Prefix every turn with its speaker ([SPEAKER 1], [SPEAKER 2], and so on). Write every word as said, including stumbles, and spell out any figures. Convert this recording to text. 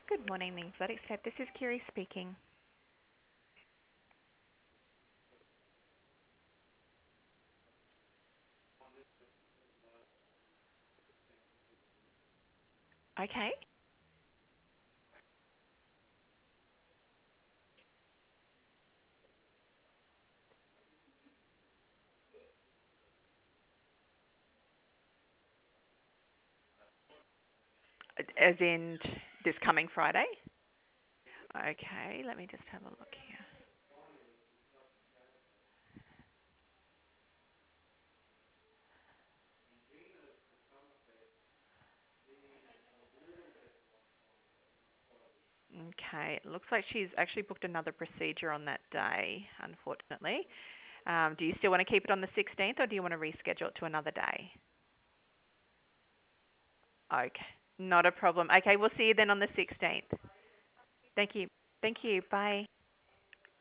[SPEAKER 1] Good morning, the Exotic Step. This is Kiri speaking. Okay. As in this coming Friday? Okay, let me just have a look here. Okay, it looks like she's actually booked another procedure on that day, unfortunately. Um, do you still want to keep it on the sixteenth or do you want to reschedule it to another day? Okay, not a problem. Okay, we'll see you then on the sixteenth. Thank you. Thank you. Bye.